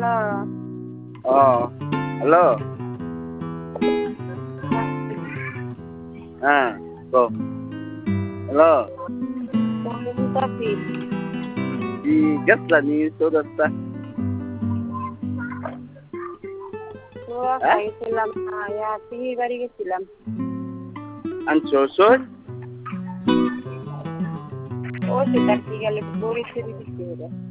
hello হ্যাঁ তো hello di gas lah ni sudah sah গেছিলাম পিহির বাড়ি গেছিলাম ansosor ও সেটা কি গেলে বড়ি ছেড়ে দিচ্ছে